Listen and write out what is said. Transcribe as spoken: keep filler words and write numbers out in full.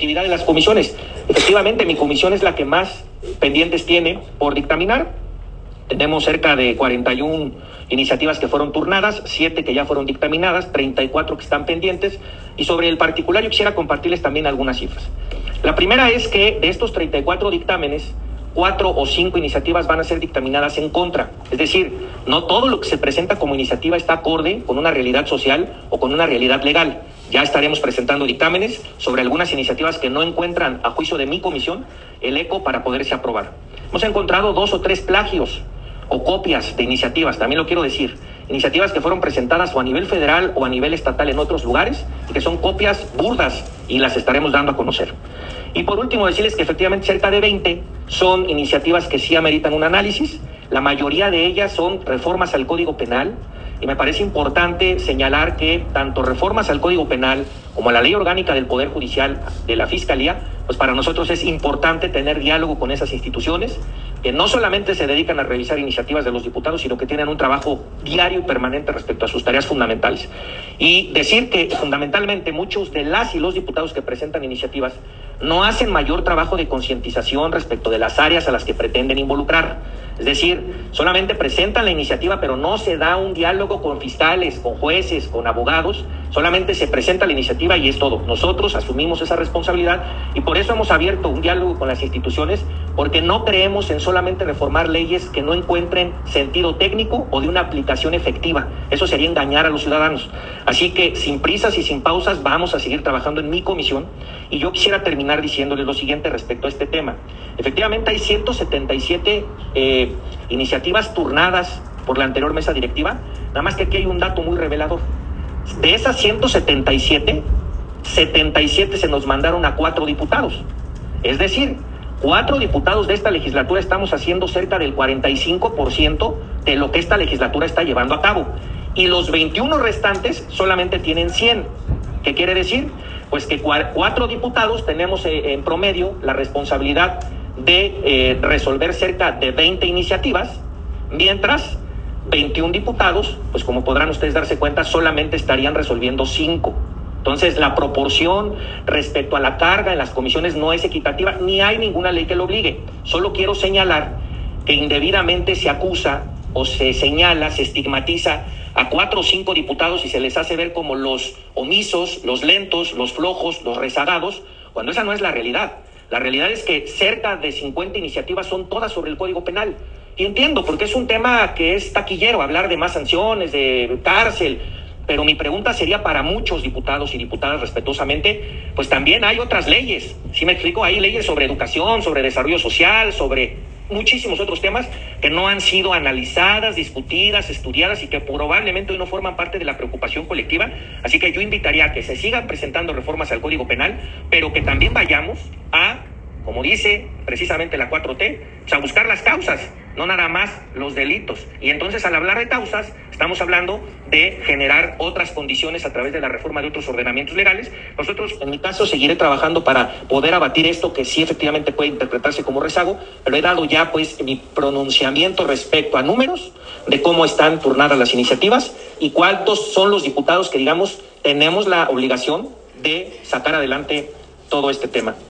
actividad de las comisiones. Efectivamente, mi comisión es la que más pendientes tiene por dictaminar. Tenemos cerca de cuarenta y una iniciativas que fueron turnadas, siete que ya fueron dictaminadas, treinta y cuatro que están pendientes. Y sobre el particular yo quisiera compartirles también algunas cifras. La primera es que de estos treinta y cuatro dictámenes, cuatro o cinco iniciativas van a ser dictaminadas en contra. Es decir, no todo lo que se presenta como iniciativa está acorde con una realidad social o con una realidad legal. Ya estaremos presentando dictámenes sobre algunas iniciativas que no encuentran, a juicio de mi comisión, el eco para poderse aprobar. Hemos encontrado dos o tres plagios o copias de iniciativas, también lo quiero decir, iniciativas que fueron presentadas o a nivel federal o a nivel estatal en otros lugares, y que son copias burdas y las estaremos dando a conocer. Y por último, decirles que efectivamente cerca de veinte son iniciativas que sí ameritan un análisis. La mayoría de ellas son reformas al Código Penal, y me parece importante señalar que tanto reformas al Código Penal como a la Ley Orgánica del Poder Judicial de la Fiscalía, pues para nosotros es importante tener diálogo con esas instituciones que no solamente se dedican a revisar iniciativas de los diputados, sino que tienen un trabajo diario y permanente respecto a sus tareas fundamentales. Y decir que fundamentalmente muchos de las y los diputados que presentan iniciativas no hacen mayor trabajo de concientización respecto de las áreas a las que pretenden involucrar. Es decir, solamente presentan la iniciativa, pero no se da un diálogo con fiscales, con jueces, con abogados. Solamente se presenta la iniciativa y es todo. Nosotros asumimos esa responsabilidad y por eso hemos abierto un diálogo con las instituciones, porque no creemos en solamente reformar leyes que no encuentren sentido técnico o de una aplicación efectiva. Eso sería engañar a los ciudadanos. Así que sin prisas y sin pausas vamos a seguir trabajando en mi comisión, y yo quisiera terminar diciéndoles lo siguiente respecto a este tema. Efectivamente hay ciento setenta y siete eh, iniciativas turnadas por la anterior mesa directiva, nada más que aquí hay un dato muy revelador. De esas ciento setenta y siete, setenta y siete se nos mandaron a cuatro diputados. Es decir, cuatro diputados de esta legislatura estamos haciendo cerca del cuarenta y cinco por ciento de lo que esta legislatura está llevando a cabo. Y los veintiuno restantes solamente tienen cien. ¿Qué quiere decir? Pues que cuatro diputados tenemos eh, en promedio la responsabilidad de eh, resolver cerca de veinte iniciativas, mientras veintiún diputados, pues como podrán ustedes darse cuenta, solamente estarían resolviendo cinco. Entonces, la proporción respecto a la carga en las comisiones no es equitativa, ni hay ninguna ley que lo obligue. Solo quiero señalar que indebidamente se acusa o se señala, se estigmatiza a cuatro o cinco diputados y se les hace ver como los omisos, los lentos, los flojos, los rezagados, cuando esa no es la realidad. La realidad es que cerca de cincuenta iniciativas son todas sobre el Código Penal. Y entiendo, porque es un tema que es taquillero, hablar de más sanciones, de cárcel, pero mi pregunta sería para muchos diputados y diputadas respetuosamente, pues también hay otras leyes, ¿sí me explico? Hay leyes sobre educación, sobre desarrollo social, sobre muchísimos otros temas que no han sido analizadas, discutidas, estudiadas y que probablemente hoy no forman parte de la preocupación colectiva. Así que yo invitaría a que se sigan presentando reformas al Código Penal, pero que también vayamos a, como dice precisamente la cuatro T, pues a buscar las causas, no nada más los delitos. Y entonces, al hablar de causas, estamos hablando de generar otras condiciones a través de la reforma de otros ordenamientos legales. Nosotros, en mi caso, seguiré trabajando para poder abatir esto que sí efectivamente puede interpretarse como rezago, pero he dado ya pues mi pronunciamiento respecto a números de cómo están turnadas las iniciativas y cuántos son los diputados que, digamos, tenemos la obligación de sacar adelante todo este tema.